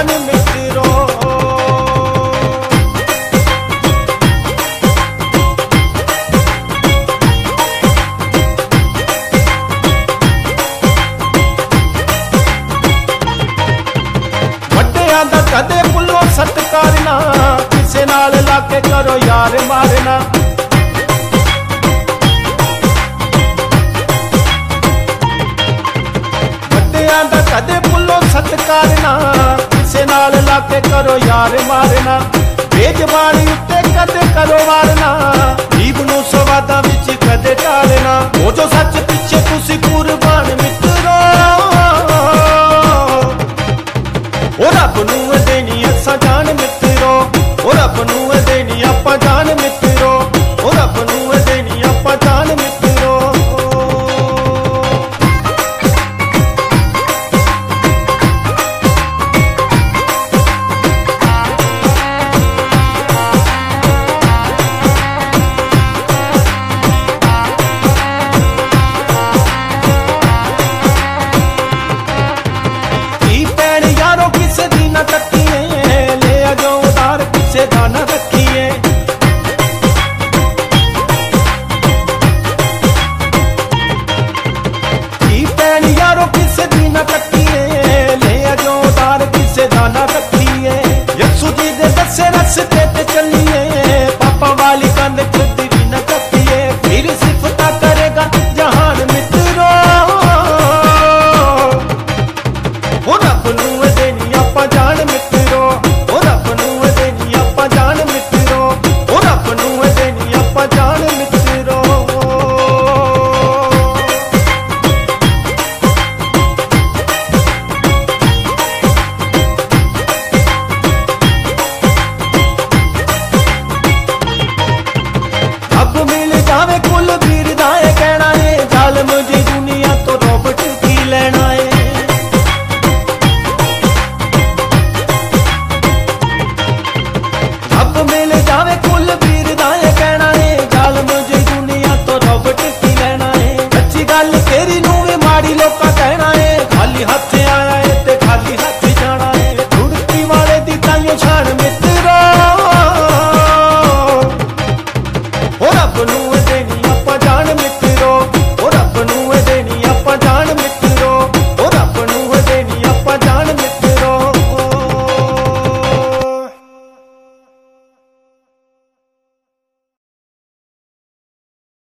जान मित्रों। वड्डियां दा कदे भुल्लो सत्कार ना, किसे नाल लाके करो यार मारना। कदे भुल्लो सत्कार ना, किसे नाल लाके करो यार मारना। बेजबानी उत्ते कदे करो वारना, जीव नूं सवादां विच कदे टालना। हो जो सच पिछे तुसी कुर्बान मित्रों, ओ रब नूं देनी असां जान मित्रों, ओ रब नूं देनी आपां जान मित्रों, ओ रब नूं देनी आपां जान मित्रों। दाना रखिए भैन यारो किसे दी ना रखिए, ले जो दार किसे दाना रखिए। यसू जी दे दसे रस्ते ते चलिए, पापा वाली कंध खुद भी न कटिए। फिर सिफता करेगा जहान मित्रों, ओ रब नूं देनी आपां जान मित्रों, ओ रब नूं जान मित्रों, ओ रब नूं देनी आपां जान मित्रों। अब मिल जावे कुल वीर दा ए कहना है, जालिम जी दुनिया तो रॉबर्ट की लेना है। अब मिल जावे कुल